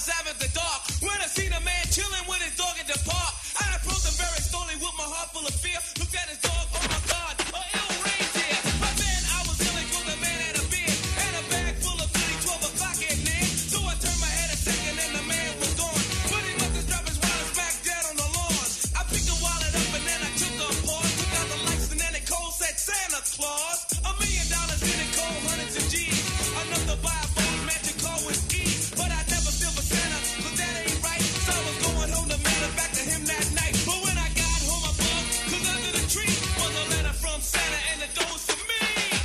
was out at the dark when I seen a man chilling with his dog at the park. I approached him very slowly with my heart full of fear. Looked at his dog, oh my God, a ill reindeer. But then I was yelling 'cause the man had a beard and a bag full of goodies, 12 o'clock at night. So I turned my head a second and the man was gone. But he must have dropped his wallet back dead on the lawn. I picked the wallet up and then I took a pause. Took out the lights and then it cold said Santa Claus. $1 million in it cold, hundreds of G's. Enough to buy a phone, magic car with ease. But I never feel for Santa, 'cause that ain't right. So I was going home to mail it back to him that night. But when I got home I bugged, 'cause under the tree was a letter from Santa and the door was for me.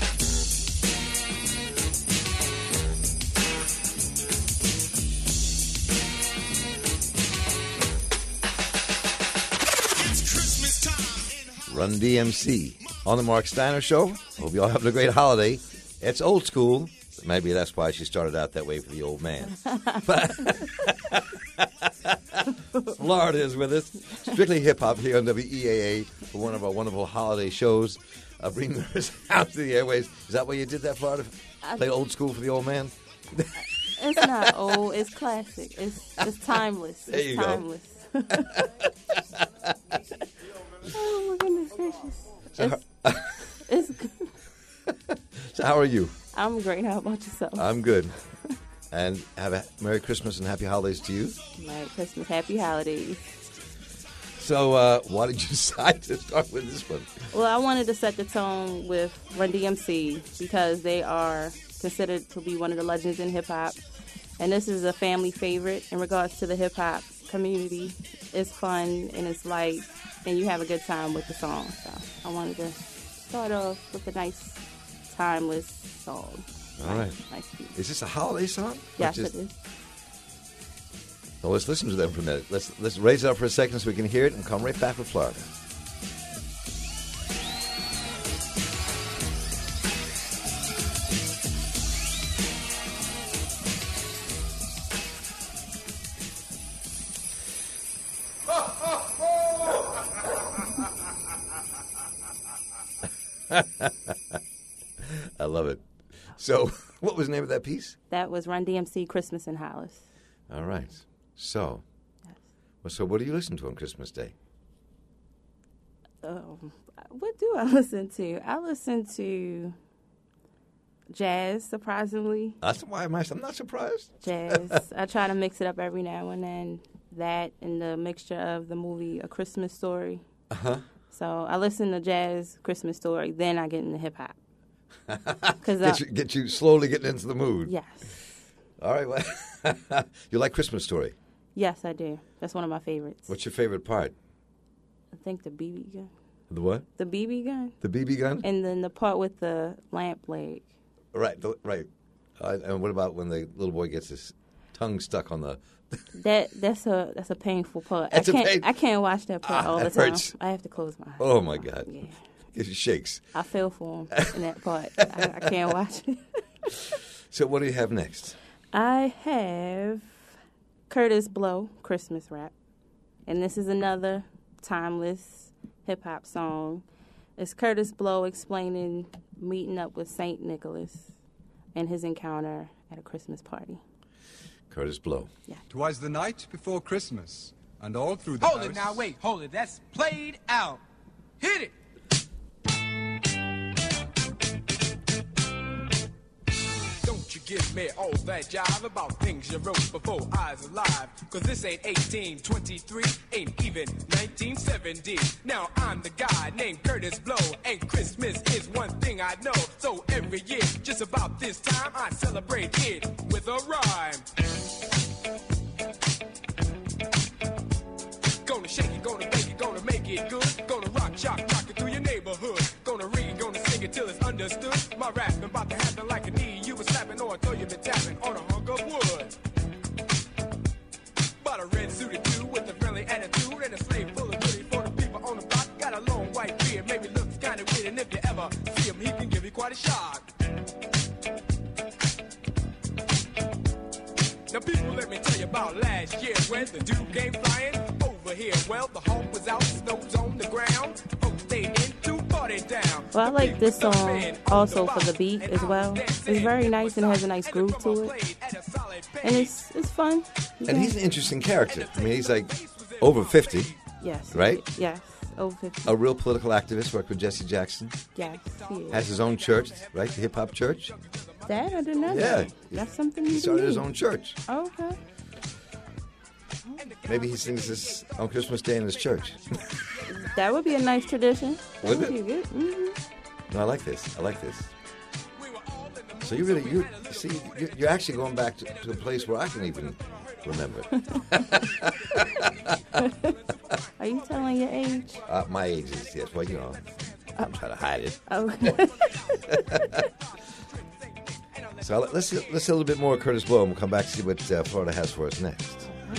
It's Christmas time. Run DMC on the Mark Steiner Show. Hope you all having a great holiday. It's old school. Maybe that's why she started out that way for the old man. But Florida is with us. Strictly hip-hop here on WEAA for one of our wonderful holiday shows. Bringing us out to the airways. Is that why you did that, Florida? Play old school for the old man? It's not old. It's classic. It's timeless. There you it's timeless. Oh, my goodness gracious. It's So how are you? I'm great. How about yourself? I'm good. And have a Merry Christmas and Happy Holidays to you. Merry Christmas. Happy holidays. So why did you decide to start with this one? Well, I wanted to set the tone with Run DMC because they are considered to be one of the legends in hip-hop. And this is a family favorite in regards to the hip-hop community. It's fun and it's light, and you have a good time with the song. So I wanted to start off with a nice, timeless song. All right. Nice piece. Is this a holiday song? Yes, it is. Well, let's listen to them for a minute. Let's raise it up for a second so we can hear it and come right back with Florida. I love it. So, what was the name of that piece? That was Run DMC, Christmas in Hollis. All right. So, Yes. well, so what do you listen to on Christmas Day? What do I listen to? I listen to jazz, surprisingly. That's why I'm not surprised. Jazz. I try to mix it up every now and then. That and the mixture of the movie A Christmas Story. Uh-huh. So I listen to jazz, Christmas Story, then I get into hip-hop. Get you slowly getting into the mood. Yes. All right. Well, you like Christmas Story? Yes, I do. That's one of my favorites. What's your favorite part? I think the BB gun. The what? The BB gun. The BB gun? And then the part with the lamp leg. Right, right. And what about when the little boy gets his tongue stuck on the... That's a painful part. That's I can't watch that part all the that time. hurts. I have to close my eyes. Oh, my God. Yeah. It shakes. I feel for him in that part. I can't watch it. So what do you have next? I have Curtis Blow, Christmas Rap. And this is another timeless hip-hop song. It's Curtis Blow explaining meeting up with St. Nicholas and his encounter at a Christmas party. Curtis Blow. Yeah. 'Twas the night before Christmas, and all through the Hold house... it now, wait, hold it. That's played out. Hit it. Don't you give me all that jive about things you wrote before I was alive. 'Cause this ain't 1823, ain't even 1970. Now I'm the guy named Curtis Blow, and Christmas is one thing I know. So every year, just about this time, I celebrate it with a rhyme. Gonna shake it, gonna bake it, gonna make it good. Gonna rock it through your neighborhood. Gonna read, gonna sing it till it's understood. My rapping about to happen like a knee you was slapping, or until you been tapping on a hunk of wood. Bought a red suited dude with a friendly attitude and a slave full of goodies for the people on the block. Got a long white beard, maybe looks kinda weird, and if you ever see him, he can give you quite a shock. Now people, let me tell you about last year when the dude came flying over here. Well, the hawk was out, snow's on the ground. Folks stayed in to party down. Well, I like this song also for the beat as well. It's very nice and has a nice groove to it. And it's fun. And he's an interesting character. I mean, he's like over 50, Yes. right? Yes. Over 50. A real political activist, worked with Jesse Jackson. Yes, he is. Has his own church, right? The hip hop church. That I didn't know. Yeah. That. That's something He new started to his me. own church. Oh, okay. Maybe he sings this on Christmas Day in his church. That would be a nice tradition. That Wouldn't would it? be good. Mm-hmm. No, I like this. So you're actually going back to a place where I can even remember. Are you telling your age? My age is, yes. Well, you know, I'm trying to hide it. Okay. So let's see a little bit more of Curtis Blow, and we'll come back to see what Florida has for us next.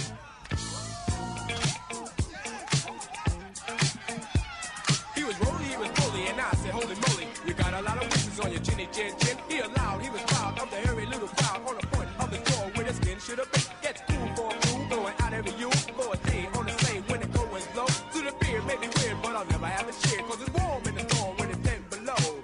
He was rolling, he was bully, and I said, holy moly, you got a lot of wishes on your chinny chin chin. He allowed, he was proud of the hairy little crowd on the point of the door where the skin should have been. Gets cool for a fool, going out every you for a day on the same when the going low. To the beer may be weird, but I'll never have a cheer, cause it's warm in the storm when it's 10 below.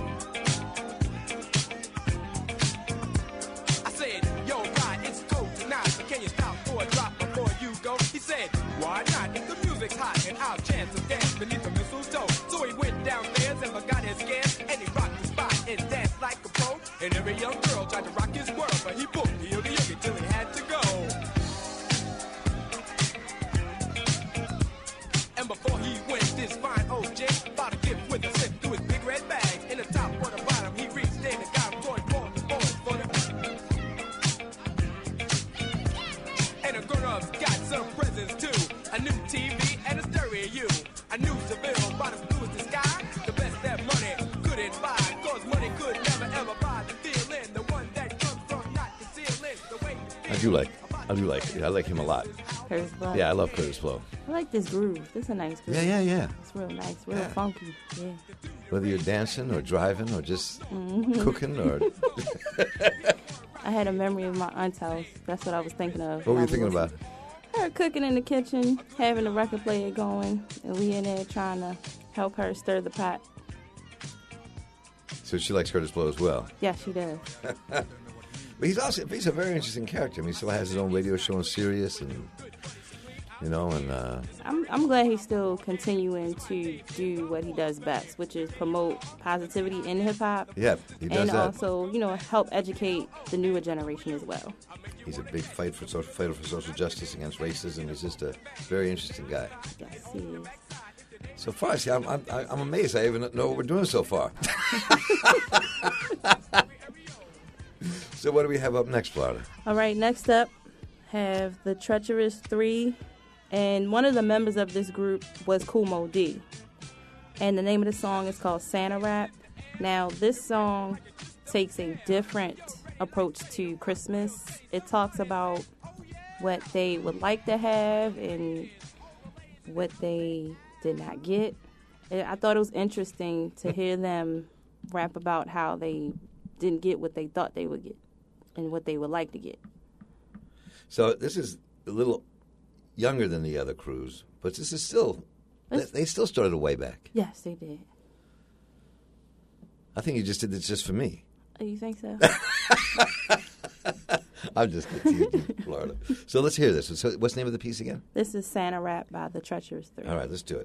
I said, yo, Rod, it's cold tonight, so can you stop for a drop before you go? He said, why not? If the music's hot and I'll chance to dance beneath the mistletoe. So he went downstairs and forgot his scams, and he rocked the spot and danced like a pro. And every young girl tried to rock his world, but he booked the yogi till he had to go. And before he went, this fine old Jake bought a gift with a slip through his big red bag. In the top or the bottom, he reached in and got him toy boys for the. And the grown-ups got some presents too. A new TV and a stereo. A new Seville, bought as blue as the sky. The best that money couldn't buy. Cause money could never ever buy the feeling. The one that comes from not concealing. The way I like him a lot. Curtis Blow. Yeah, I love Curtis Blow. I like this groove. This is a nice groove. Yeah. It's real nice, real Yeah. funky. Yeah. Whether you're dancing or driving or just cooking or... I had a memory of my aunt's house. That's what I was thinking of. What were you thinking about? Her cooking in the kitchen, having the record player going, and we in there trying to help her stir the pot. So she likes Curtis Blow as well. Yeah, she does. But he's a very interesting character. I mean, he still has his own radio show on Sirius, and you know, and I'm glad he's still continuing to do what he does best, which is promote positivity in hip hop. yeah, he does And that. also, help educate the newer generation as well. He's a big fighter for social justice against racism. He's just a very interesting guy. Yes, he is. So far, see, I'm amazed. I even know what we're doing so far. So what do we have up next, Florida? All right, next up, have the Treacherous 3. And one of the members of this group was Kool Moe Dee. And the name of the song is called Santa Rap. Now, this song takes a different approach to Christmas. It talks about what they would like to have and what they did not get. I thought it was interesting to hear them rap about how they didn't get what they thought they would get and what they would like to get. So this is a little younger than the other crews, but this is still, they still started way back. Yes, they did. I think you just did this just for me. Oh, you think so? I'm just teasing you, Florida. So let's hear this. So what's the name of the piece again? This is Santa Rap by the Treacherous 3. All right, let's do it.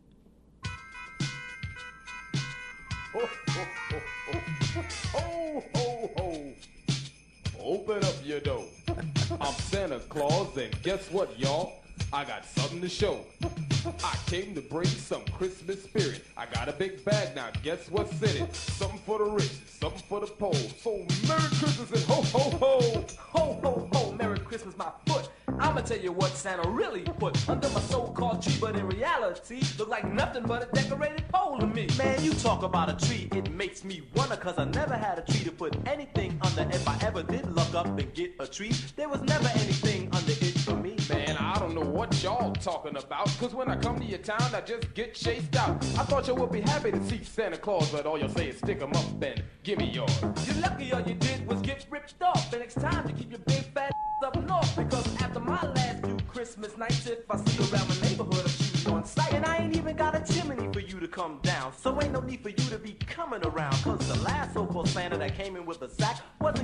Ho, ho, ho, ho, ho, ho, ho. Open up your door. I'm Santa Claus, and guess what, y'all? I got something to show. I came to bring some Christmas spirit. I got a big bag now, guess what's in it? Something for the rich, something for the poor. So Merry Christmas and ho, ho, ho. Ho, ho, ho, Merry Christmas, my foot. I'ma tell you what Santa really put under my so-called tree, but in reality, look like nothing but a decorated pole to me. Man, you talk about a tree, it makes me wonder, cause I never had a tree to put anything under. If I ever did look up and get a tree, there was never anything under it for me. Man, I don't know what y'all talking about, cause when I come to your town, I just get chased out. I thought you would be happy to see Santa Claus, but all you'll say is stick 'em up and give me yours. You're lucky all you did was get ripped off. The next time you keep your big fat up north, because after my last few Christmas nights, if I see you around my neighborhood, I'm shooting on sight. And I ain't even got a chimney for you to come down, so ain't no need for you to be coming around, cause the last so-called Santa that came in with a sack wasn't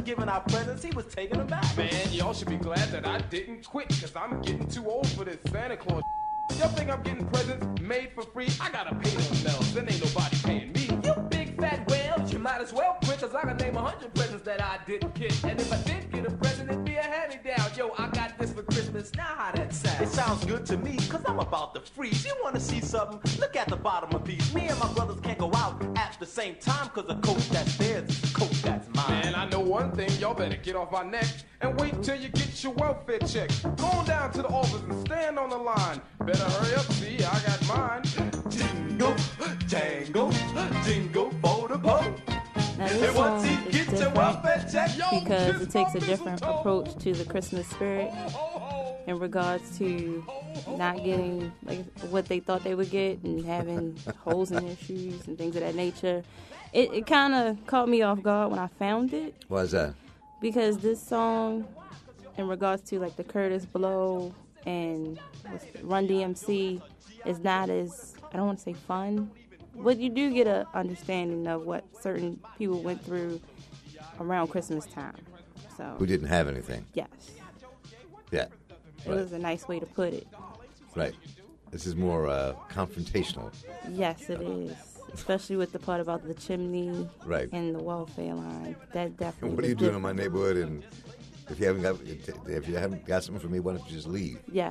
giving out presents, he was taking them back. Man, y'all should be glad that I didn't quit, cause I'm getting too old for this Santa Claus. Y'all think I'm getting presents made for free? I gotta pay them else, then ain't nobody paying me. You big fat whale, you might as well quit, cause I can name 100 presents that I didn't get. And if I did get a present, it'd be a hand-me-down. Yo, I got this for Christmas, now how that sound? It sounds good to me, cause I'm about to freeze. You wanna see something? Look at the bottom of these. Me and my brothers can't go out at the same time, cause the coat that's theirs is the coat that's mine. Man, I know one thing, y'all better get off my neck and wait till you get your welfare check. Go on down to the office and stand on the line. Better hurry up, see, I got mine. Jingle, jangle, jingle for the boat. Now this song is different because it takes a different approach to the Christmas spirit in regards to not getting like what they thought they would get and having holes in their shoes and things of that nature. It kind of caught me off guard when I found it. Why is that? Because this song, in regards to like the Curtis Blow and Run DMC, is not as, I don't want to say fun, but you do get an understanding of what certain people went through around Christmas time. So Who didn't have anything? yes, Yeah. it was a nice way to put it. Right. This is more confrontational. Yes, it is. Especially with the part about the chimney Right. and the welfare line. That definitely. What are was you doing in different. my neighborhood? And if you haven't got something for me, why don't you just leave? Yes.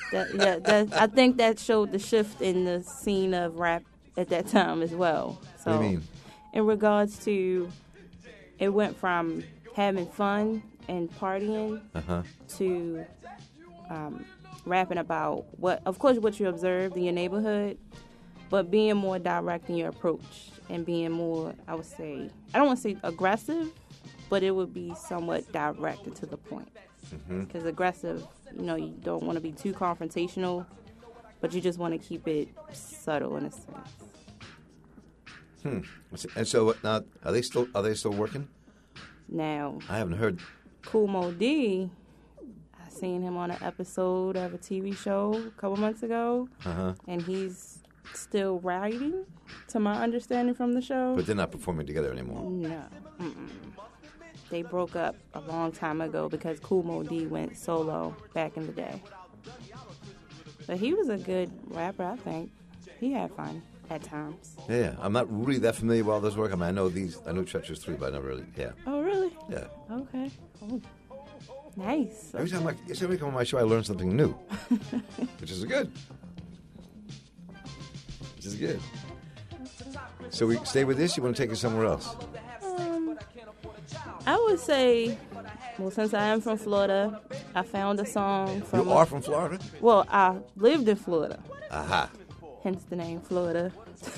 I think that showed the shift in the scene of rap at that time as well. So, What do you mean? in regards to, it went from having fun and partying to rapping about what you observed in your neighborhood, but being more direct in your approach and being more, I would say, I don't want to say aggressive, but it would be somewhat direct and to the point. Because aggressive, you don't want to be too confrontational, but you just want to keep it subtle in a sense. And so now, are they still working? Now, I haven't heard. Kool Moe Dee, I seen him on an episode of a TV show a couple months ago, and he's still writing, to my understanding from the show. But they're not performing together anymore. No. They broke up a long time ago because Kool Moe Dee went solo back in the day. But he was a good rapper, I think. He had fun at times. Yeah, I'm not really that familiar with all this work. I mean, I know Treacherous 3, but I never really, yeah. Oh, really? Yeah. Okay. Oh. Nice. Every time I come on my show, I learn something new, which is good. Which is good. So we stay with this? You want to take us somewhere else? I would say, well, since I am from Florida, I found a song from... You are from Florida? Well, I lived in Florida. Aha. Hence the name Florida.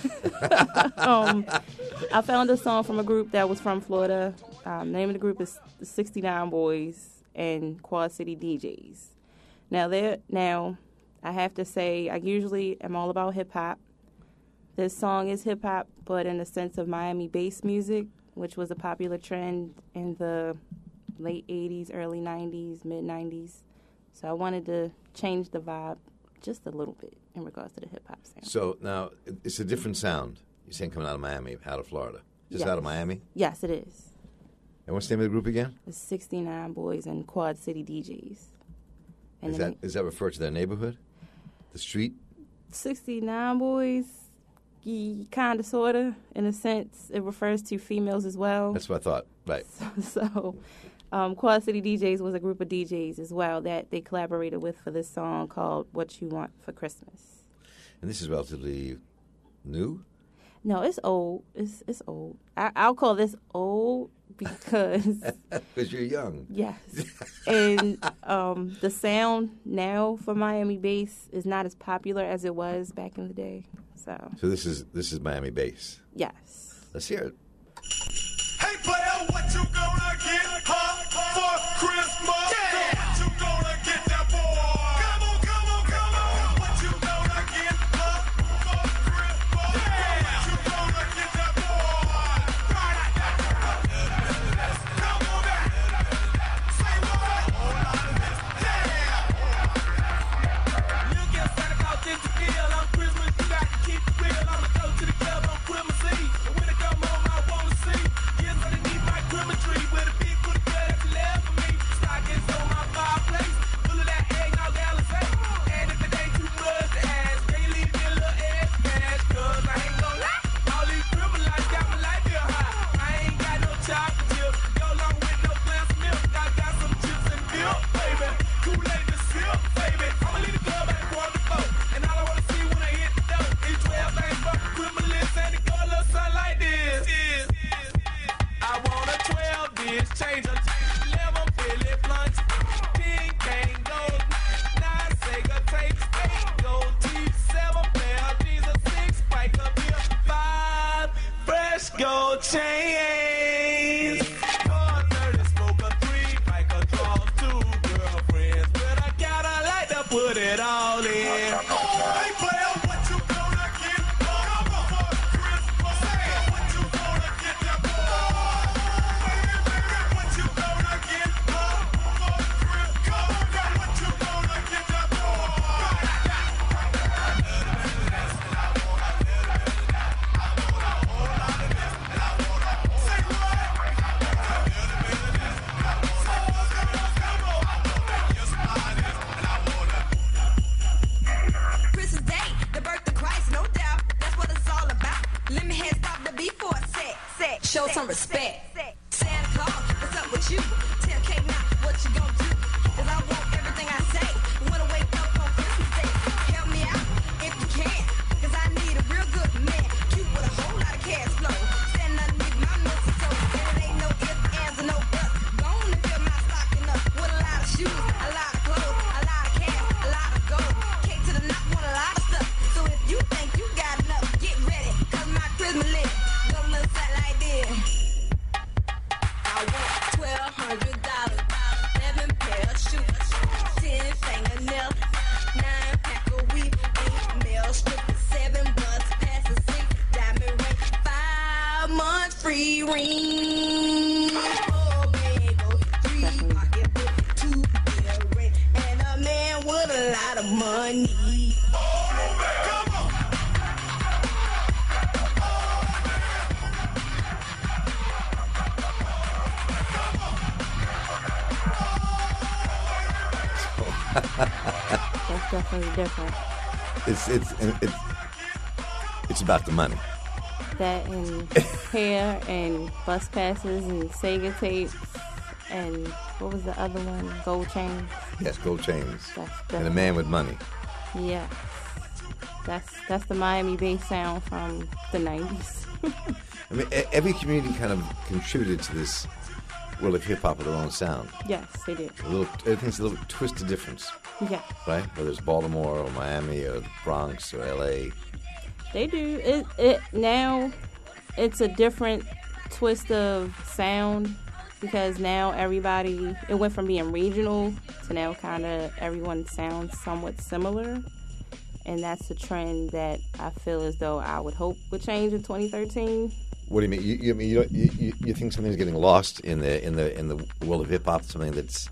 I found a song from a group that was from Florida. The name of the group is the 69 Boys and Quad City DJs. Now, I have to say, I usually am all about hip-hop. This song is hip-hop, but in the sense of Miami bass music, which was a popular trend in the late 80s, early 90s, mid-90s. So I wanted to change the vibe just a little bit in regards to the hip-hop sound. So now, it's a different sound. You're saying coming out of Miami, out of Florida. Just Yes. out of Miami? Yes, it is. And what's the name of the group again? The 69 Boys and Quad City DJs. And Is that referred to their neighborhood? The street? 69 Boys, kind of, sort of, in a sense. It refers to females as well. That's what I thought. Right. So Quad City DJs was a group of DJs as well that they collaborated with for this song called What You Want for Christmas. And this is relatively new? No, it's old. It's old. I'll call this old because... Because you're young. Yes. And the sound now for Miami bass is not as popular as it was back in the day. So this is Miami bass. yes. Let's hear it. Hey player, what you gonna get for Christmas? Yeah. What you gonna get that boy? Come on, come on, come on. What you gonna get for Christmas? Yeah. What you gonna get that boy? Come on back. Say what? Yeah. You get Santa Claus things to feel on Christmas. You got to keep it real. I'ma go to the club on Christmas Eve. And when I come home, I wanna see. Yes, I need my Christmas tree. chains. 430 smoke a 3, bike a draw 2 girlfriends. But I gotta like to put it all in. Hey player, what you gonna get for Christmas? What you gonna get that boy? What you gonna get for Christmas? What you gonna get that Christmas Day, the birth of Christ, no doubt. That's what it's all about. Let me head stop the beat for a sec. Show some respect. Santa Claus, what's up with you? Tell Kate now what you gonna do. 'Cause I want everything I say. Wanna wake up on Christmas Day. Help me out if you can. 'Cause I need a real good man. Cute with a whole lot of cash flow. Stand underneath my mistletoe. And it ain't no ifs, ands, or no buts. Gonna fill my stocking up with a lot of shoes, a lot of clothes, a lot of cash, a lot of gold. Cake to the knock, want a lot of stuff. So if you think you got enough, get ready. 'Cause my Christmas list gonna look something like this. I want $1,200, 11 pair of shoes, 10 fingernails, 9 pack of weed, 8 male strippers, 7 bus passes, 6 diamond ring, 5 months free ring, 4 bagels, 3 pocketbooks, 2 earrings, and a man with a lot of money. That's definitely different. It's about the money. That and hair and bus passes and Sega tapes and what was the other one? Gold chains. Yes, gold chains. That's And a man with money. Yeah. That's the Miami-based sound from the 90s. I mean, every community kind of contributed to this world of hip hop with their own sound. Yes, they did. Everything's a little twisted difference, Yeah. right? Whether it's Baltimore or Miami or the Bronx or L.A. They do. It now it's a different twist of sound because now it went from being regional to now kind of everyone sounds somewhat similar. And that's a trend that I feel as though I would hope would change in 2013. What do you mean? You think something's getting lost in the world of hip hop? Something that's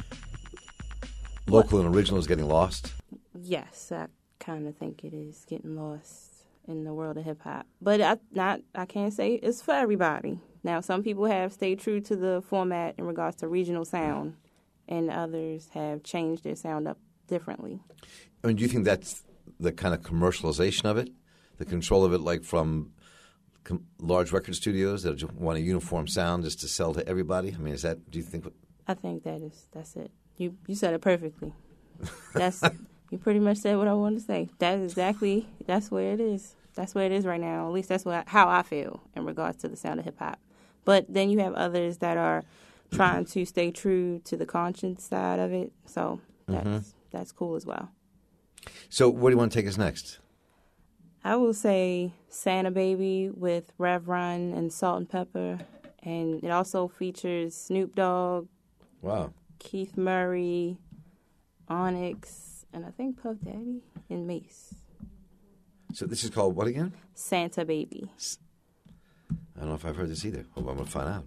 local and original is getting lost? Yes, I kind of think it is getting lost in the world of hip hop. But I can't say it's for everybody. Now, some people have stayed true to the format in regards to regional sound, and others have changed their sound up differently. I mean, do you think that's the kind of commercialization of it, the control of it, like from large record studios that just want a uniform sound just to sell to everybody? I mean, is that? Do you think? I think that's it. You said it perfectly. You pretty much said what I wanted to say. That's where it is. That's where it is right now. At least that's how I feel in regards to the sound of hip hop. But then you have others that are trying to stay true to the conscience side of it. So that's cool as well. So where do you want to take us next? I will say Santa Baby with Rev Run and Salt and Pepper. And it also features Snoop Dogg, Wow. Keith Murray, Onyx, and I think Puff Daddy and Mace. So this is called what again? Santa Baby. I don't know if I've heard this either. Hope I'm going to find out.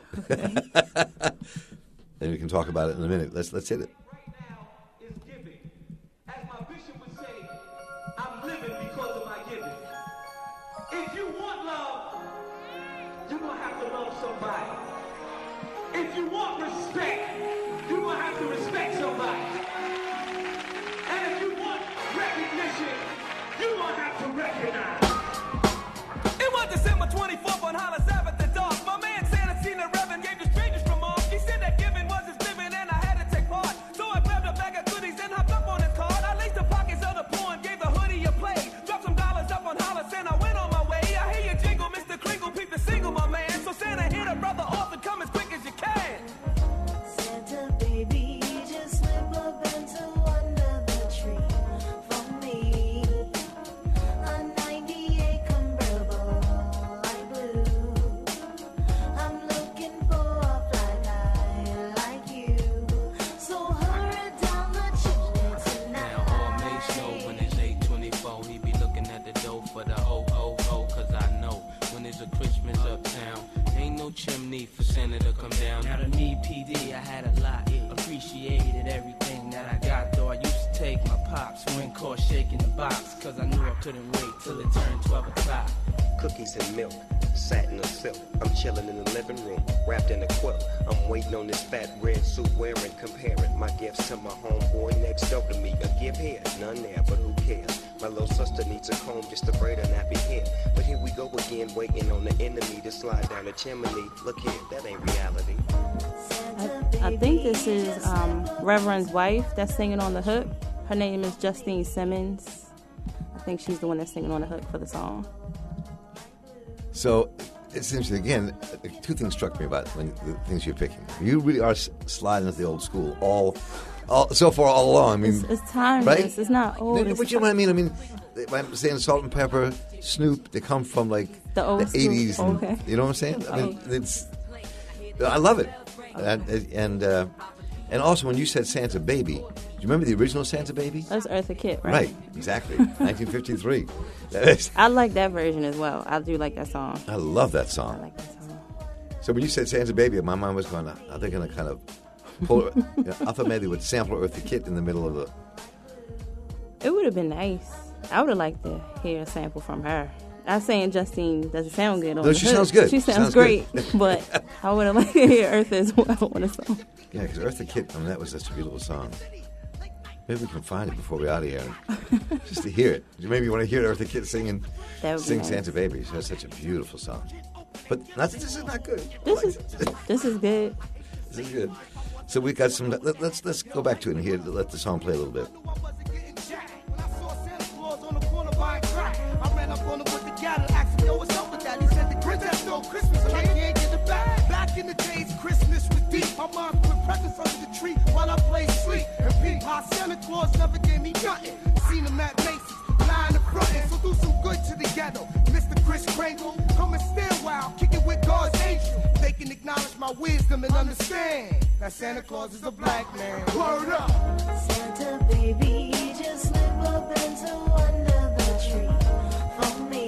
Then we can talk about it in a minute. Let's hit it. Right now is giving. As my bishop would say, I'm living because of my giving. If you want love, you're going to have to love somebody. If you want respect, you're going to have to respect somebody. And if you want recognition, you're going to have to recognize. It was December 24th on Hollis Ave at the dark. My man Santa seen the Reverend gave the strangers from off. He said that giving was his living and I had to take part. So I grabbed a bag of goodies and hopped up on his card. I laced the pockets of the poor and gave the hoodie a play. Dropped some dollars up on Hollis and I went on my way. I hear you jingle, Mr. Kringle, peep the single, my man. So Santa hit a brother off and come as quick as you can. Santa baby, just slip a bag tops when caught shaking the box, cause I knew I couldn't wait till it turned 12 o'clock. Cookies and milk, satin or silk. I'm chilling in the living room, wrapped in a quilt. I'm waiting on this fat red suit wearing, comparing my gifts to my homeboy next door to me. A gift here, none there, but who cares? My little sister needs a comb just to braid her nappy hair. But here we go again, waiting on the enemy to slide down the chimney. Look here, that ain't reality. I think this is Reverend's wife that's singing on the hook. Her name is Justine Simmons. I think she's the one that's singing on the hook for the song. So it's interesting. Again, two things struck me about the things you're picking. You really are sliding into the old school all so far all along. I mean, it's timeless. Right? It's not old. But you know what I mean? I mean, when I'm saying Salt and Pepper, Snoop, they come from like the old 80s. school. And, okay. You know what I'm saying? I mean, I love it. And also when you said Santa Baby, do you remember the original Santa Baby? That's Eartha Kitt, right? Right, exactly. 1953. That is. I like that version as well. I do like that song. I love that song. I like that song. So when you said Santa Baby, my mind was going, are they going to kind of pull it? I thought maybe they would sample Eartha Kitt in the middle of the... It would have been nice. I would have liked to hear a sample from her. I'm saying Justine doesn't sound good on No, the she hook. sounds good. She sounds great, but I would have liked to hear Eartha as well on a song. Yeah, because Eartha Kitt, I mean, that was such a beautiful song. Maybe we can find it before we're out of here, just to hear it. Maybe you want to hear Eartha Kitt sing nice. Santa Baby. She has such a beautiful song. But this is not good. This is good. This is good. So we got some. Let's go back to it and hear. Let the song play a little bit. I ran up on him with the gather, asked him, yo, what's up with that? He said, the Grinch has no Christmas, and I can't get it back. Back in the days, Christmas was deep. My mom put presents under the tree while I played sleep. And peep, how Santa Claus never gave me nothing. Seen him at Macy's, lying in front, so do some good to the ghetto. Mr. Chris Kringle, come and stand while kicking with God's angel. They can acknowledge my wisdom and understand that Santa Claus is a black man. Word up! Santa baby, just slip up into under the tree for me.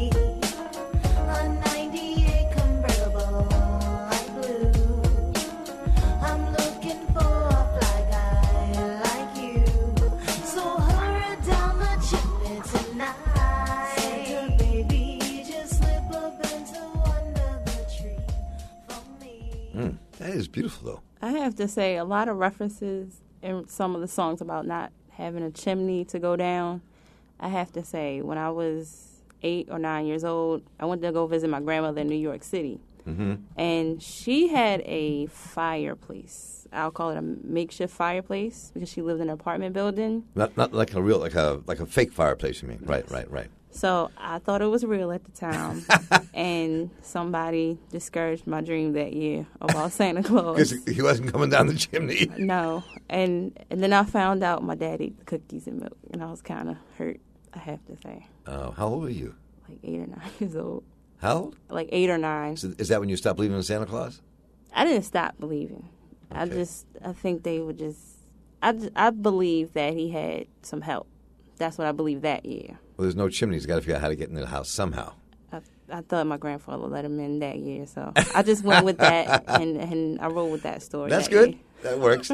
A 98 convertible light blue. I'm looking for a fly guy like you. So hurry down the chimney tonight. Santa baby, just slip up into under the tree for me. That is beautiful, though. I have to say, a lot of references in some of the songs about not having a chimney to go down. I have to say, when I was 8 or 9 years old, I went to go visit my grandmother in New York City. Mm-hmm. And she had a fireplace. I'll call it a makeshift fireplace because she lived in an apartment building. Not like a real, like a fake fireplace, you mean? Right. So I thought it was real at the time. And somebody discouraged my dream that year about Santa Claus. Because he wasn't coming down the chimney. No. And then I found out my dad ate the cookies and milk. And I was kind of hurt, I have to say. Oh, how old were you? Like 8 or 9 years old. How old? Like 8 or 9. So is that when you stopped believing in Santa Claus? I didn't stop believing. Okay. I think they would I believe that he had some help. That's what I believe that year. Well, there's no chimney. He's got to figure out how to get into the house somehow. I thought my grandfather let him in that year, so I just went with that, and I rolled with that story. That's good. Year. That works.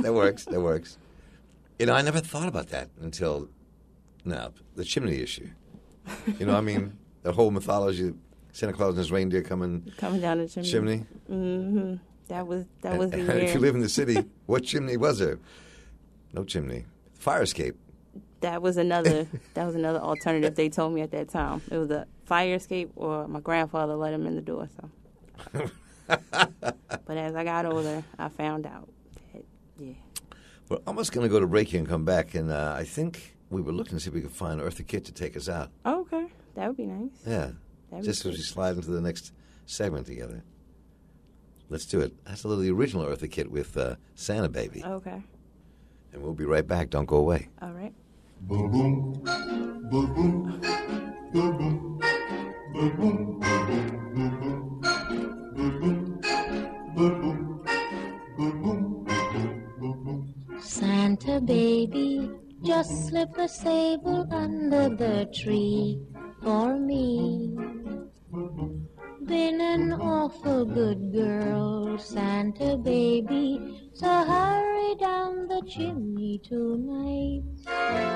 You know, I never thought about that until now. The chimney issue. You know, I mean, the whole mythology, Santa Claus and his reindeer coming down the chimney. Mm-hmm. That was the year. If you live in the city, what chimney was there? No chimney. Fire escape. That was another alternative they told me at that time. It was a fire escape or my grandfather let him in the door. So, but as I got older, I found out that, yeah. We're almost going to go to break here and come back, and I think we were looking to see if we could find Eartha Kitt to take us out. Oh, okay. That would be nice. Yeah. Just as we slide into the next segment together. Let's do it. That's a little the original Eartha Kitt with Santa Baby. Okay. And we'll be right back. Don't go away. All right. Boom, boom, boom, boom, boom, boom, boom, boom. Santa baby, just slip a sable under the tree for me. Been an awful good girl, Santa baby, so hurry down the chimney tonight.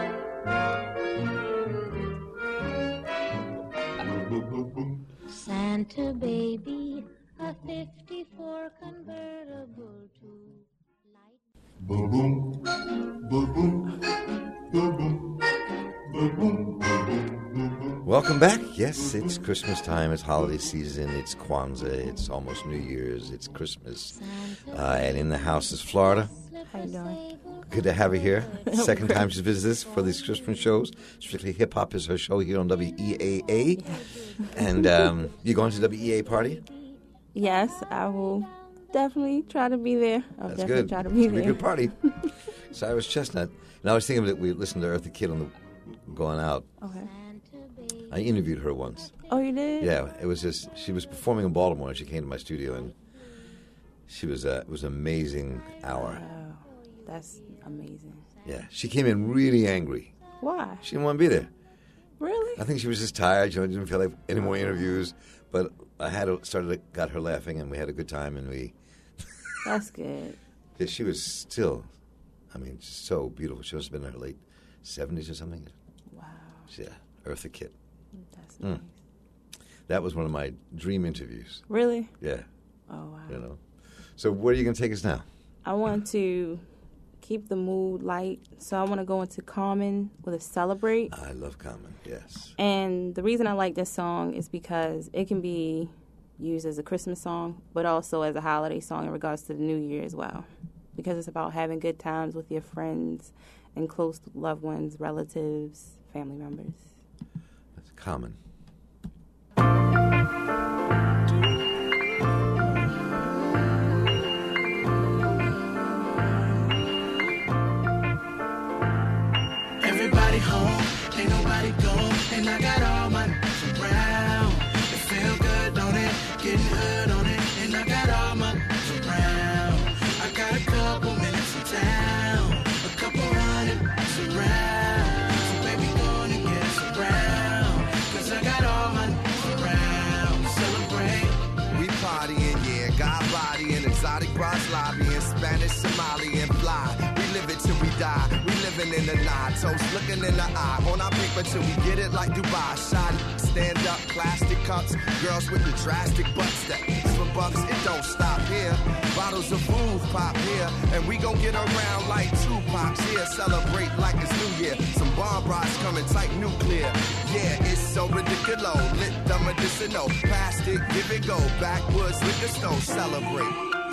Santa baby, a 54 convertible to light. Boom boom, boom boom, boom boom, boom boom, boom. Welcome back. Yes, it's Christmas time. It's holiday season. It's Kwanzaa. It's almost New Year's. It's Christmas. And in the house is Florida. How you doing? Good to have her here. Second time she's visited us for these Christmas shows. Strictly Hip Hop is her show here on WEAA. And you going to the WEA party? Yes, I will definitely try to be there. I'll That's definitely good. try to be It's gonna there. be a good party. Cyrus Chestnut. And I was thinking that we listened to Eartha Kitt on the going out. Okay. I interviewed her once. Oh, you did? Yeah, it was just she was performing in Baltimore and she came to my studio and she was it was an amazing hour. Wow, that's amazing. Yeah, she came in really angry. Why? She didn't want to be there. Really? I think she was just tired. Didn't feel like any more interviews. But I got her laughing, and we had a good time. And That's good. yeah, she was still, I mean, so beautiful. She must have been in her late 70s or something. Wow. Yeah, Eartha Kitt. That's nice. That was one of my dream interviews. Really? Yeah. Oh, wow. You know. So where are you going to take us now? I want to keep the mood light, so I want to go into Common with a Celebrate. I love Common, yes. And the reason I like this song is because it can be used as a Christmas song, but also as a holiday song in regards to the New Year as well. Because it's about having good times with your friends and close loved ones, relatives, family members. That's Common. Everybody home, ain't nobody gone, and I got all my niggas around. It feel good, don't it? Getting hood on it, and I got all my niggas around. I got a couple minutes in town, a couple hundred miles around. So baby, go on and get us around, 'cause I got all my niggas around. Celebrate. We partying, yeah, got body in exotic bras lobbying, Spanish, Somali, and fly. We live it till we die. We living in the night, toast looking in the eye. On our paper till we get it like Dubai. Shot, stand up, plastic cups, girls with the drastic butts that eats for bucks. It don't stop here. Bottles of booze pop here, and we gon' get around like Tupac's here. Celebrate like it's New Year. Some bomb rods coming tight nuclear. Yeah, it's so ridiculous. Lit the medicinal. Plastic, give it go. Backwoods, liquor store, celebrate.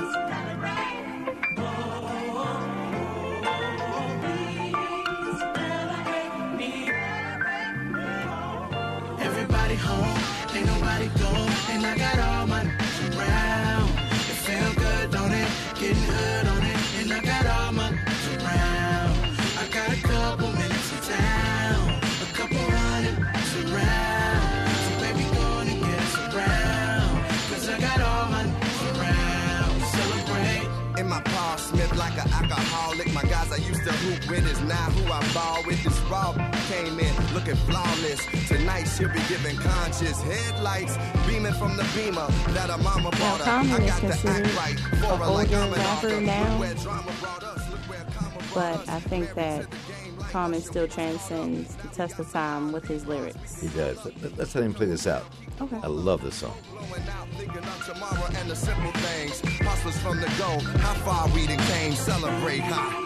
Everybody home, ain't nobody gone, and I got all my niggas around. It feel good, don't it? Getting hood on it, and I got all my niggas around. I got a couple minutes in town, a couple hundred miles around. So baby, go on and get us around, 'cause I got all my niggas around. Celebrate. In my Paul Smith like an alcoholic. My guys I used to hoop with is now who I ball with. This raw came in looking flawless. Tonight she'll be giving conscious headlights beaming from the beamer that her mama bought her. Common I is got to considered act right for an her like older I'm an rapper author. now. Look where drama brought us. Look where karma brought But us. I think that Common still transcends the test of time with his lyrics. He does. Let's let him play this out. Okay. I love this song. Blowing out, thinking of tomorrow and the simple things. Hustlers from the go, how far we done came. Celebrate, huh?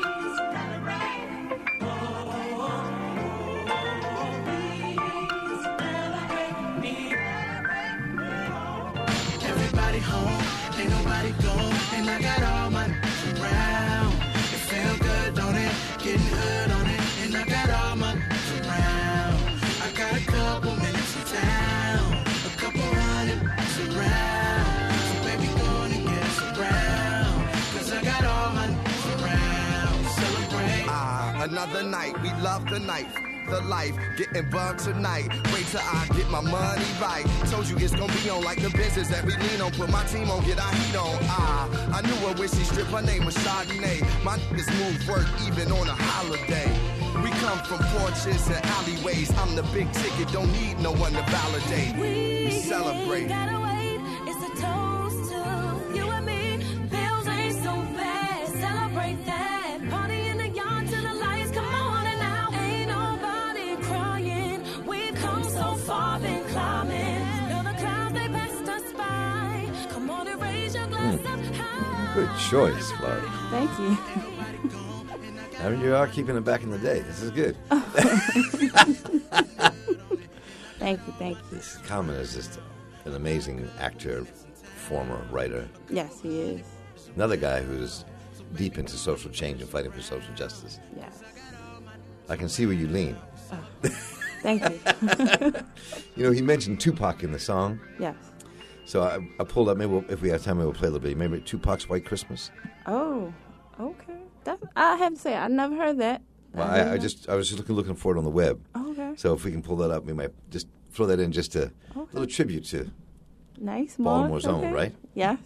Everybody home, ain't nobody gone, and I got all my niggas around. It feel good, don't it? Getting hood on it, and I got all my niggas around. I got a couple minutes in town, a couple hundred miles around. So baby, go on and get us around, 'cause I got all my niggas around. Celebrate. Another night, we love the night. The life, getting bugged tonight. Wait till I get my money right. Told you it's gonna be on like the business that we lean on. Put my team on, get our heat on. I knew her when she stripped, her name was Chardonnay. My niggas move work even on a holiday. We come from porches and alleyways. I'm the big ticket, don't need no one to validate. We celebrate. Gotta wait, it's a toast to you and me. Bills ain't so bad, celebrate that. Party in the yard till the lights come on and out. Ain't nobody Good choice, Florida. Thank you. I mean, you are keeping it back in the day. This is good. Thank you. Common is just an amazing actor, performer, writer. Yes, he is. Another guy who's deep into social change and fighting for social justice. Yes. I can see where you lean. Thank you. You know, he mentioned Tupac in the song. Yes. So I pulled up, maybe if we have time, we'll play a little bit. Maybe Tupac's White Christmas? Oh, okay. I have to say, I never heard that. Well, I was just looking for it on the web. Okay. So if we can pull that up, we might just throw that in just a little tribute to Nice, Baltimore's Mark. own, right? Yes.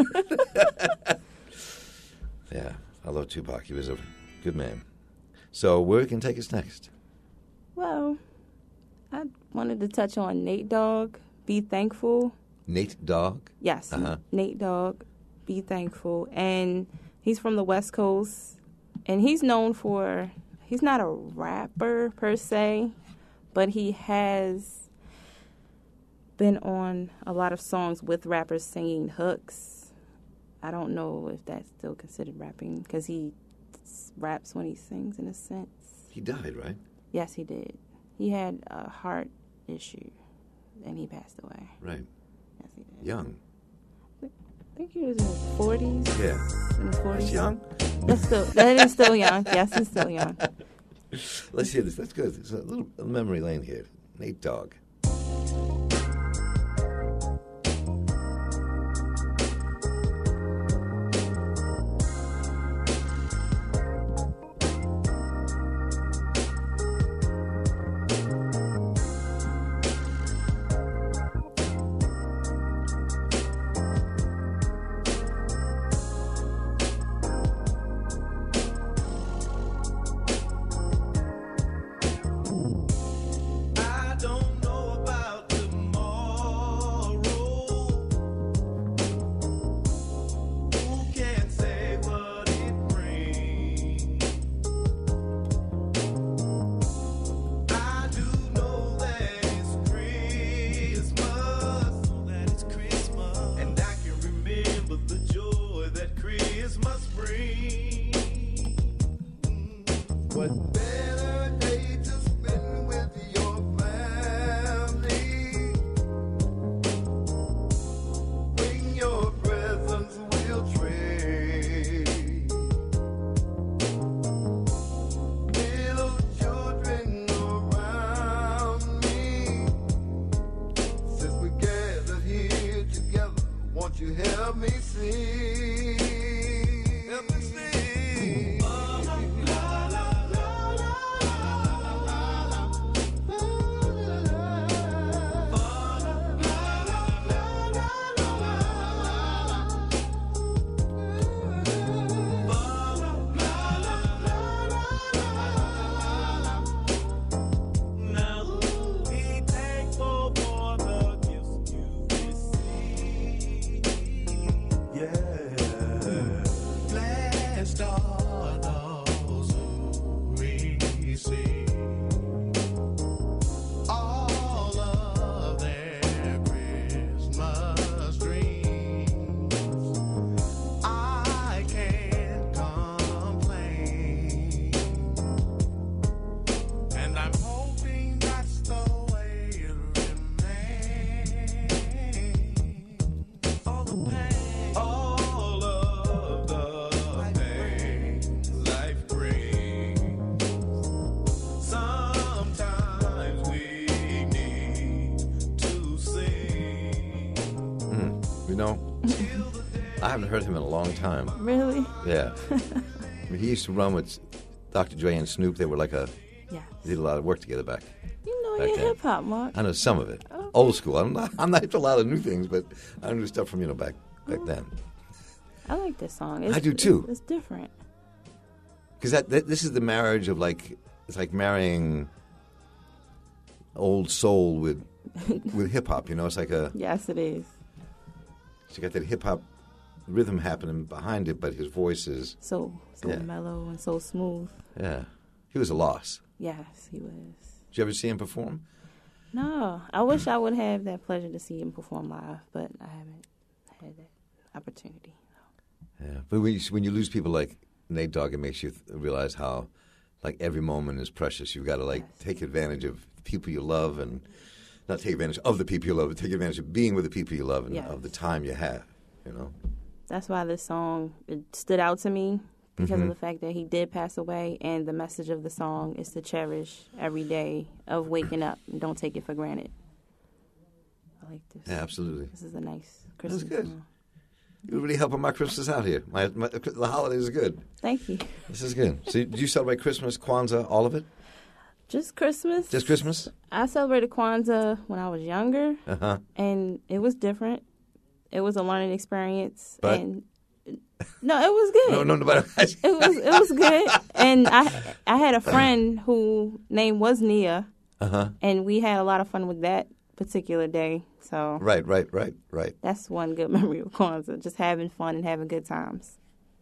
Yeah, I love Tupac. He was a good man. So where can take us next? Well, I wanted to touch on Nate Dogg, Be Thankful. Nate Dogg? Yes, Uh-huh. Nate Dogg, Be Thankful. And he's from the West Coast. And he's known for, he's not a rapper per se, but he has been on a lot of songs with rappers singing hooks. I don't know if that's still considered rapping because he raps when he sings in a sense. He died, right? Yes, he did. He had a heart issue and he passed away. Right. Yes, he did. Young. I think he was in his 40s. Yeah. In his 40s. That's young? That is still young. Yes, he's still young. Let's hear this. That's good. It's a little memory lane here. Nate Dogg. I don't know about tomorrow. Who can say what it brings? I do know that it's Christmas, and I can remember the joy that Christmas brings. What better day to spend with your family? Bring your presents, we'll trade. Little children around me. Since we gathered here together, won't you help me sing? Help me sing. Now be thankful for the gifts you receive. Yeah. Blessed are those who receive all of their Christmas dreams. I can't complain, and I'm hoping that's the way it remains. All the pain, all of the pain life brings. Sometimes we need to sing. You know, I haven't heard him in a long time. Really? Yeah. I mean, he used to run with Dr. Dre and Snoop. They were like Yeah. they did a lot of work together back. You know Back you're then. hip hop, Mark. I know some of it. Old school. I'm not hip to a lot of new things, but I knew stuff from, back then. I like this song. I do too. It's different. Because this is the marriage of it's like marrying old soul with hip hop. It's like Yes, it is. you got that hip hop rhythm happening behind it, but his voice is So Yeah. mellow and so smooth. yeah. He was a loss. Yes, he was. Did you ever see him perform? No, I wish I would have that pleasure to see him perform live, but I haven't had that opportunity. Yeah, but when you lose people like Nate Dogg, it makes you realize how, like, every moment is precious. You've got to, like, take advantage of the people you love, and not take advantage of the people you love, but take advantage of being with the people you love and of the time you have, you know? That's why this song, it stood out to me because of the fact that he did pass away, and the message of the song is to cherish every day of waking up and don't take it for granted. I like this. Yeah, absolutely. This is a nice Christmas That's good. song. You're really helping my Christmas out here. The holidays are good. Thank you. This is good. So do you celebrate Christmas, Kwanzaa, all of it? Just Christmas. Just Christmas? I celebrated Kwanzaa when I was younger, and it was different. It was a learning experience. But? And no, it was good. No, but it was good. And I had a friend whose name was Nia, and we had a lot of fun with that particular day. So Right. that's one good memory of Kwanzaa, just having fun and having good times.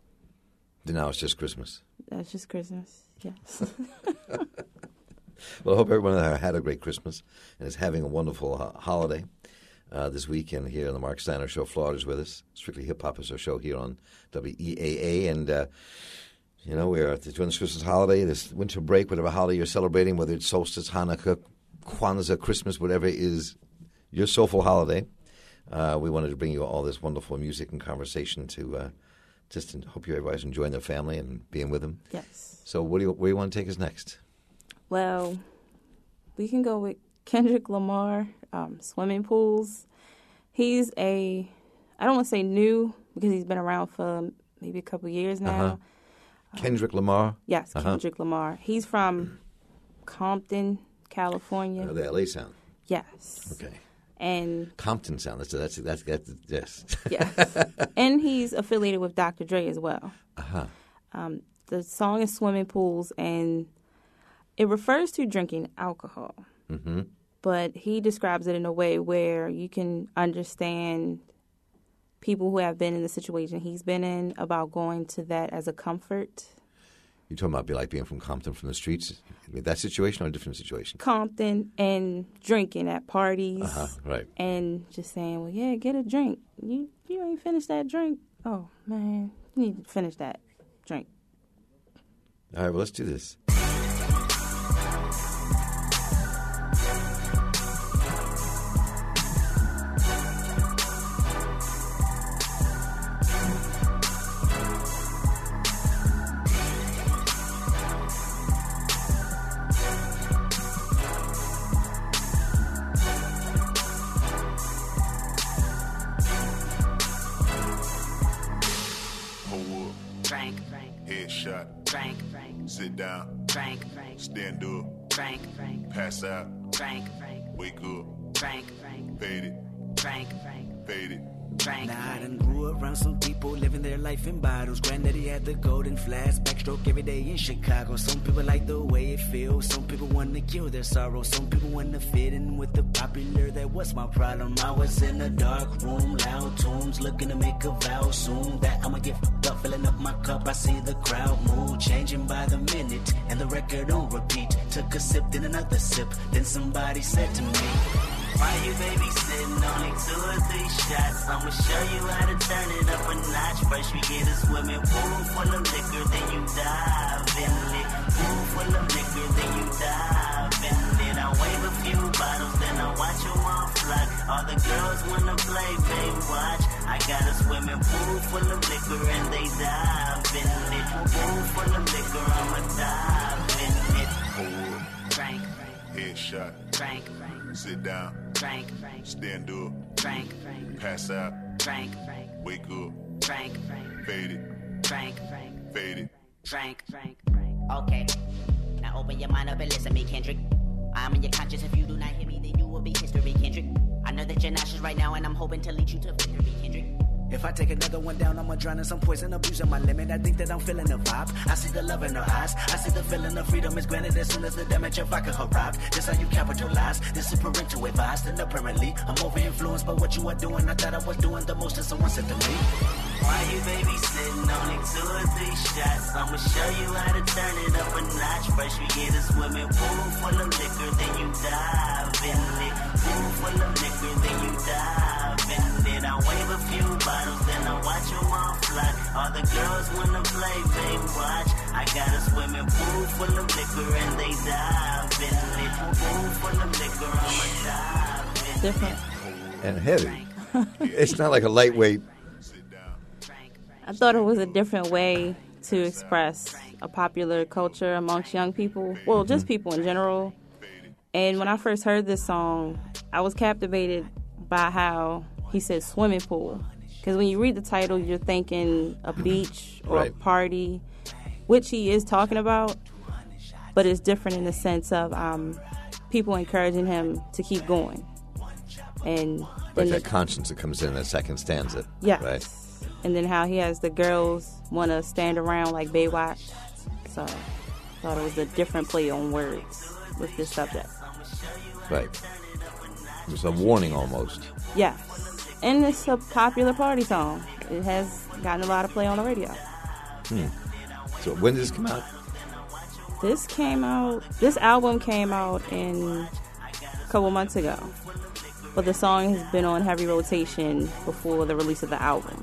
Now it's just Christmas. That's just Christmas, yes. Well, I hope everyone had a great Christmas and is having a wonderful holiday this weekend here on the Mark Steiner Show. Florida's with us. Strictly Hip Hop is our show here on WEAA. And, you know, we're doing this Christmas holiday, this winter break, whatever holiday you're celebrating, whether it's solstice, Hanukkah, Kwanzaa, Christmas, whatever is your soulful holiday. We wanted to bring you all this wonderful music and conversation to just hope you everybody's enjoying their family and being with them. Yes. So where do you want to take us next? Well, we can go with Kendrick Lamar, Swimming Pools. He's I don't want to say new because he's been around for maybe a couple years now. Kendrick Lamar? Yes, Kendrick Lamar. He's from Compton, California. The LA sound. Yes. Okay. And Compton sound. That's yes. Yes. And he's affiliated with Dr. Dre as well. The song is Swimming Pools, and it refers to drinking alcohol. But he describes it in a way where you can understand people who have been in the situation he's been in about going to that as a comfort. You're talking about being from Compton, from the streets? I mean, that situation or a different situation? Compton and drinking at parties. Right. And just saying, well, yeah, get a drink. You ain't finished that drink. Oh, man, you need to finish that drink. All right, well, let's do this. Headshot. Sit down. Stand up. Pass out. Wake up. Fade it. Fade it. Now I done grew around some people living their life in bottles. Granddaddy had the golden flask, backstroke every day in Chicago. Some people like the way it feels. Some people want to kill their sorrow. Some people want to fit in with the popular. That was my problem. I was in a dark room, loud tunes, looking to make a vow soon that I'ma get fucked up, filling up my cup. I see the crowd mood changing by the minute, and the record on repeat. Took a sip, then another sip. Then somebody said to me, why you babysitting? Only 2 or 3 shots. I'ma show you how to turn it up a notch. First we get a swimming pool full of liquor, then you dive in it. Pool full of liquor, then you dive in it. I wave a few bottles, then I watch them all flock. All the girls wanna play, they watch. I got a swimming pool full of liquor and they dive in it. Pool full of liquor, I'ma dive in it. Hold up. Drink. Headshot. Drink. Sit down. Drink. Stand up. Drink. Pass out. Drink. Wake up. Drink. Fade it. Drink. Fade it. Drink. Okay. Now open your mind up and listen to me, Kendrick. I'm in your conscience. If you do not hear me, then you will be history, Kendrick. I know that you're nauseous right now, and I'm hoping to lead you to victory, Kendrick. If I take another one down, I'ma drown in some poison, abusing my limit. I think that I'm feeling the vibe. I see the love in her eyes. I see the feeling of freedom is granted as soon as the damage of vodka arrived. This how you capitalize. This is parental advice. And apparently, I'm over influenced by what you are doing. I thought I was doing the most, and someone said to me, why you babysitting? Only 2 or 3 shots. I'ma show you how to turn it up a notch. First we get a swimming pool full of liquor, then you dive in it. Pool full of liquor, then you dive in it. it. I wave a few bottles, then I watch them all fly. All the girls wanna play, they watch. I got a swimming pool full of liquor and they dive in it. Pool full of liquor, I'ma dive in Different. And heavy. It's not like a lightweight. I thought it was a different way to express a popular culture amongst young people. Well, just people in general. And when I first heard this song, I was captivated by how he said swimming pool. Because when you read the title, you're thinking a beach or a party, which he is talking about. But it's different in the sense of people encouraging him to keep going. And Like that conscience that comes in that second stanza. Yes. Right? And then how he has the girls want to stand around like Baywatch. So I thought it was a different play on words with this subject. Right. It's a warning almost. Yes. And it's a popular party song. It has gotten a lot of play on the radio. So when did this come out? This album came out a couple months ago. But the song has been on heavy rotation before the release of the album.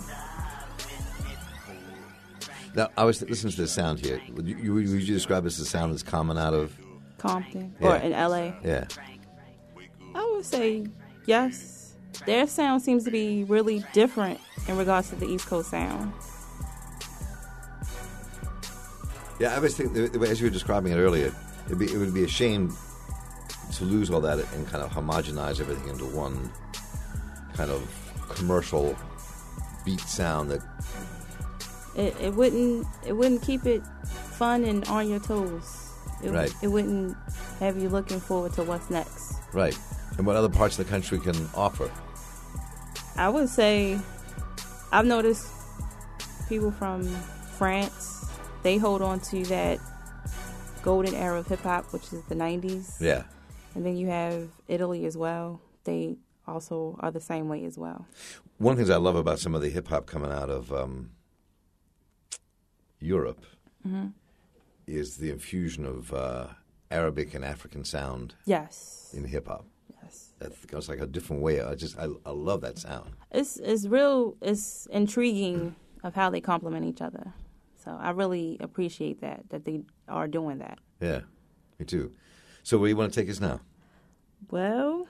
Now, I was listening to the sound here. Would you describe this as a sound that's common out of Compton Yeah. or in LA? Yeah. I would say yes. Their sound seems to be really different in regards to the East Coast sound. Yeah, I was thinking, as you were describing it earlier, it would be a shame to lose all that and kind of homogenize everything into one kind of commercial beat sound that It wouldn't keep it fun and on your toes. Right. It wouldn't have you looking forward to what's next. right, and what other parts of the country can offer. I would say I've noticed people from France, they hold on to that golden era of hip hop, which is the 90s. Yeah. And then you have Italy as well. They also are the same way as well. One of the things I love about some of the hip hop coming out of Europe is the infusion of Arabic and African sound Yes. in hip hop. Yes. That goes like a different way. I love that sound. It's intriguing of how they complement each other. So I really appreciate that they are doing that. Yeah, me too. So where do you want to take us now? Well,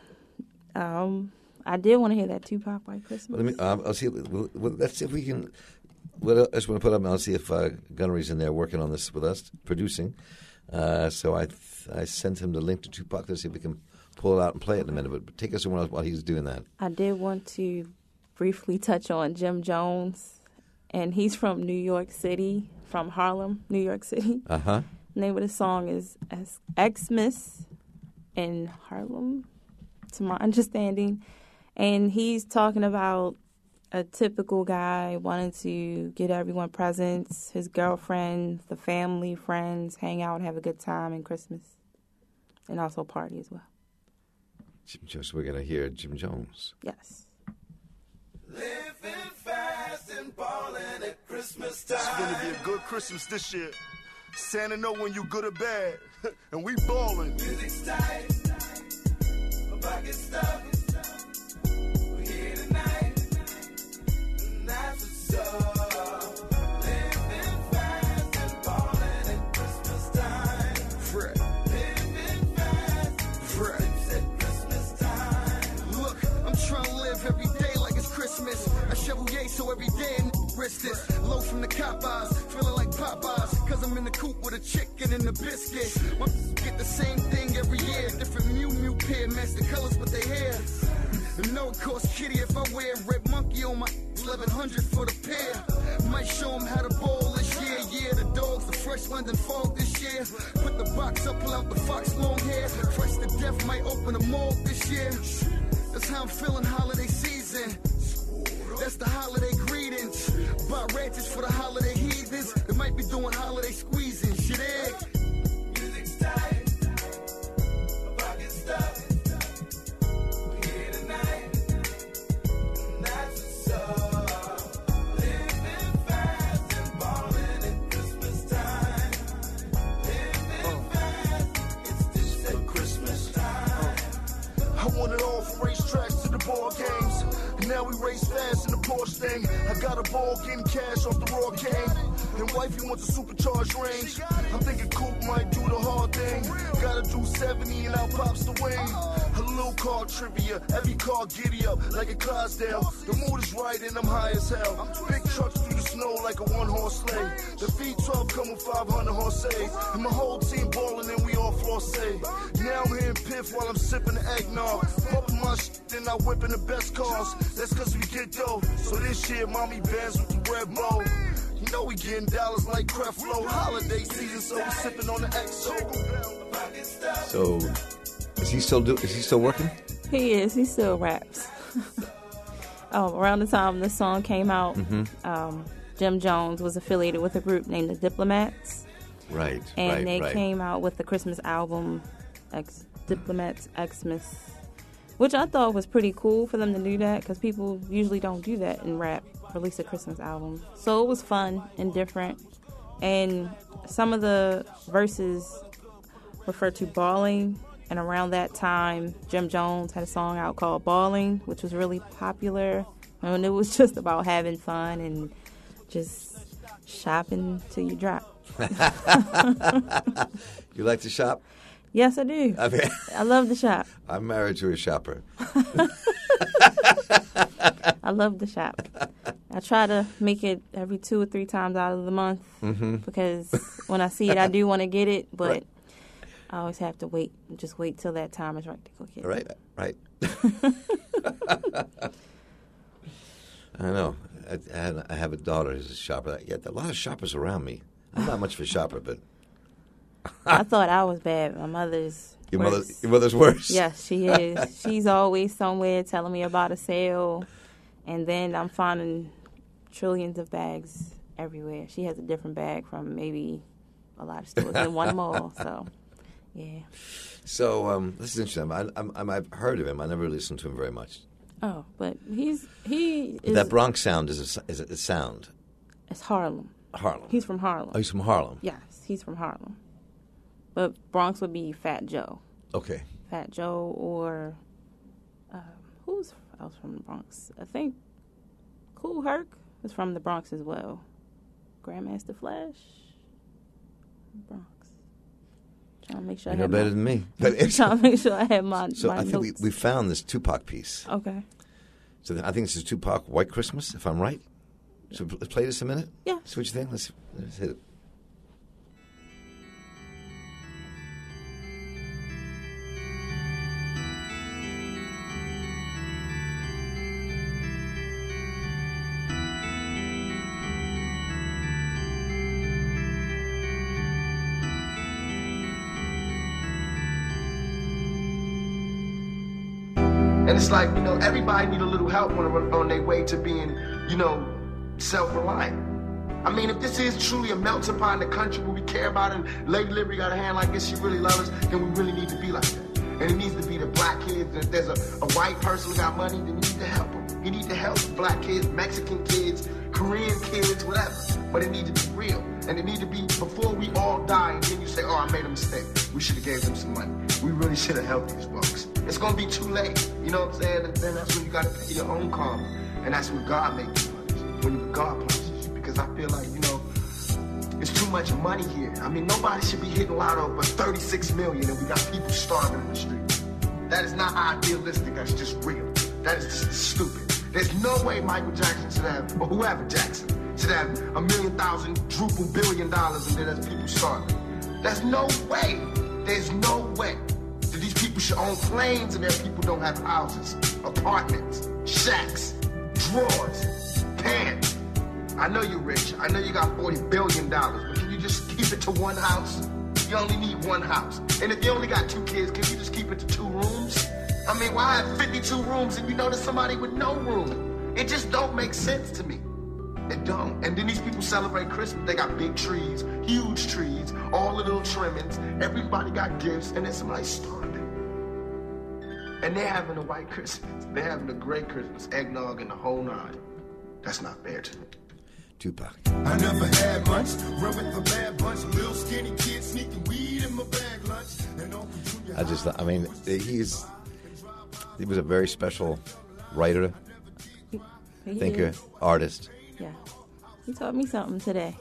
I did want to hear that Tupac White Christmas. Let me. I'll see. Let's see if we can. What else I just want to put up, and I'll see if Gunnery's in there working on this with us, producing. So I sent him the link to Tupac. Let's see if we can pull it out and play it in a minute. But take us somewhere else while he's doing that. I did want to briefly touch on Jim Jones, and he's from New York City, from Harlem, New York City. Uh-huh. The name of the song is Xmas in Harlem, to my understanding. And he's talking about a typical guy wanting to get everyone presents, his girlfriend, the family, friends, hang out, have a good time in Christmas, and also party as well. Jim Jones. We're gonna hear Jim Jones. Yes. Living fast and balling at Christmas time. It's gonna be a good Christmas this year. Santa know when you good or bad, and we ballin'. Music's tight, my pocket's stuffed. We're here tonight, and that's what's up. Living fast and balling at Christmas time. Fred. Living fast, Fred. at Christmas time. Look, I'm trying to live every day like it's Christmas. I shovel yay so every day and risk this. Low from the cop eyes, feeling like Popeyes. Cause I'm in the coop with a chicken and a biscuit. My get the same thing every year. Different Mew pair, match the colors with their hair. And no, it costs kitty if I wear red monkey on my 1100 for the pair. Might show them how to bowl this year. Yeah, the dogs, the fresh London fog this year. Put the box up, pull out the fox long hair. Fresh to death, might open a morgue this year. That's how I'm feeling holiday season. That's the holiday greetings. Buy ratchets for the holiday heathens. They might be doing holiday squeezing. Shit, egg. Music's tight, my pocket's stuffed. We're here tonight, and that's what's up. Living fast and balling at Christmas time. Living fast, it's just at Christmas time. I want it all from racetracks to the ball games. Now we race fast in the Porsche thing. I got a ball getting cash off the raw cane. And wifey wants a supercharged range. I'm thinking Coupe might do the hard thing. Gotta do 70 and out pops the wing. A little car trivia, every car giddy up like a Clydesdale. The mood is right and I'm high as hell. Big trucks through the snow like a one-horse sleigh. The V12 come with 500 horses. And my whole team ballin' and we all floss. Now I'm hearing piff while I'm sipping the eggnog. Bumping my shit, then I whipping the best cars. That's cause we get dough. So this year, mommy bands with the red bow. You know we getting dollars like Creflo. Holiday season, so we sipping on the XO. So, is he still working? He is. He still raps. Around the time this song came out, Jim Jones was affiliated with a group named the Diplomats. Right. And they came out with the Christmas album, Diplomats Xmas, which I thought was pretty cool for them to do that because people usually don't do that in rap, release a Christmas album. So it was fun and different. And some of the verses refer to balling. And around that time, Jim Jones had a song out called Balling, which was really popular. And it was just about having fun and just shopping till you drop. You like to shop? Yes, I do. I love to shop. I'm married to a shopper. I love to shop. I try to make it every 2 or 3 times out of the month because when I see it, I do want to get it, but I always have to wait. Just wait till that time is right to go get it. Right. I know. I have a daughter who's a shopper. Yeah, a lot of shoppers around me. I'm not much of a shopper, but I thought I was bad. My mother's your mother's worse. Yes, she is. She's always somewhere telling me about a sale, and then I'm finding trillions of bags everywhere. She has a different bag from maybe a lot of stores in one mall. So, yeah. So this is interesting. I've heard of him. I never listened to him very much. Oh, but he is that Bronx sound is a sound. It's Harlem. Harlem. He's from Harlem. Oh, he's from Harlem. Yes, he's from Harlem. But Bronx would be Fat Joe. Okay. Fat Joe or who's else from the Bronx? I think Kool Herc is from the Bronx as well. Grandmaster Flash, Bronx. Trying to make sure you know better than me. Trying to make sure I have my So my I think notes. we found this Tupac piece. Okay. So I think this is Tupac White Christmas, if I'm right. So let's play this a minute. Yeah. See what you think. Let's hit it. And it's like, everybody need a little help on their way to being, self-reliant. I mean, if this is truly a melting pot in the country where we care about it, and Lady Liberty got a hand like this, she really loves us, then we really need to be like that. And it needs to be the black kids. And if there's a white person who got money, then you need to help them. You need to help black kids, Mexican kids, Korean kids, whatever. But it needs to be real. And it needs to be before we all die, and then you say, I made a mistake. We should have gave them some money. We really should have helped these folks. It's going to be too late. You know what I'm saying? And then that's when you got to pay your own karma. And that's when God makes you punish. When God punishes you. Because I feel like, it's too much money here. I mean, nobody should be hitting lotto but 36 million and we got people starving in the street. That is not idealistic. That's just real. That is just stupid. There's no way Michael Jackson should have, or whoever Jackson, should have $1,000,000 billion and then there's people starving. There's no way. There's no way that these people should own planes and their people don't have houses, apartments, shacks, drawers, pants. I know you're rich. I know you got $40 billion, but can you just keep it to one house? You only need one house. And if you only got 2 kids, can you just keep it to 2 rooms? I mean, why have 52 rooms and there's somebody with no room? It just don't make sense to me. It don't. And then these people celebrate Christmas. They got big trees, huge trees, all the little trimmings. Everybody got gifts, and then somebody's starving. And they're having a white Christmas. They're having a great Christmas, eggnog and the whole 9. That's not fair to me. Tupac. I never had much. Run with the bad bunch. Little skinny kid sneaking weed in my bag lunch. And he was a very special writer, He thinker, is. artist. Yeah. He taught me something today.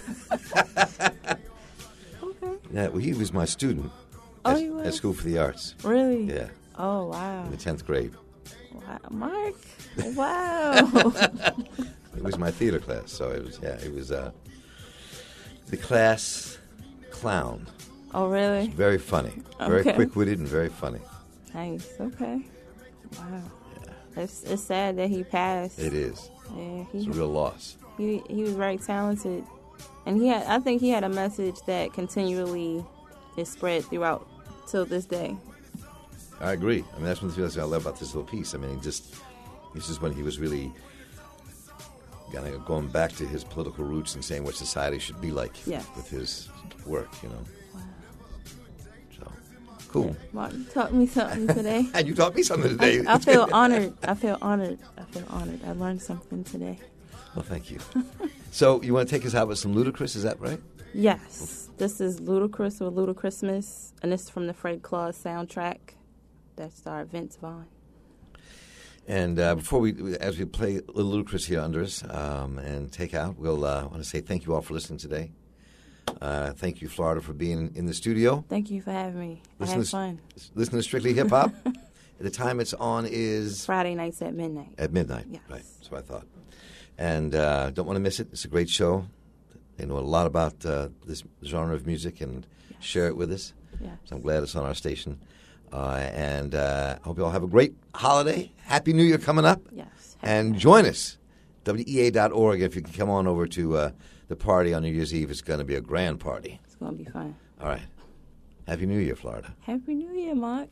Yeah, well, he was my student Oh, at, he was? at School for the Arts. Really? Yeah, Oh, wow. in the 10th grade. Wow. Mark. Wow. It was my theater class, so it was the class clown. Oh, really? Very funny, very Okay. quick-witted and very funny. Nice. Okay. Wow. It's sad that he passed. It is. Yeah, It's a real loss. He was very talented, and I think he had a message that continually is spread throughout till this day. I agree. I mean, that's one of the things I love about this little piece. I mean, this is when he was really kind of going back to his political roots and saying what society should be like Yeah. with his work, you know. So, cool. Mark, you taught me something today. And you taught me something today. I feel honored. I feel honored. I learned something today. Well, thank you. So, you want to take us out with some Ludacris, is that right? Yes. This is Ludacris or Ludacrismas, and this is from the Fred Claus soundtrack that starred Vince Vaughn. And before as we play Ludacris here under us and take out, we'll want to say thank you all for listening today. Thank you, Florida, for being in the studio. Thank you for having me. I had fun. Listen to Strictly Hip Hop. The time it's on is Friday nights at midnight. At midnight, Yes. right? That's what I thought. And don't want to miss it. It's a great show. They know a lot about this genre of music and share it with us. Yes. So I'm glad it's on our station. And I hope you all have a great holiday. Happy New Year coming up. Yes. And join us, WEA.org, if you can come on over to the party on New Year's Eve. It's going to be a grand party. It's going to be fun. All right. Happy New Year, Florida. Happy New Year, Mark.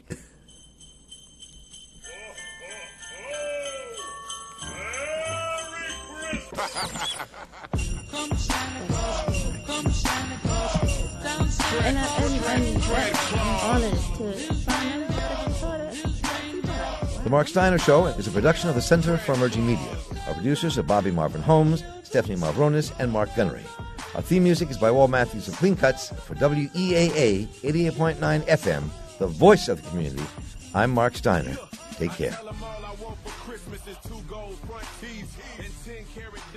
And I'm honored to find out that you saw that. The Mark Steiner Show is a production of the Center for Emerging Media. Our producers are Bobby Marvin Holmes, Stephanie Mavronis, and Mark Gunnery. Our theme music is by Walt Matthews of Clean Cuts for WEAA 88.9 FM, the voice of the community. I'm Mark Steiner. Take care. Christmas is 2 gold front teeth and 10 karat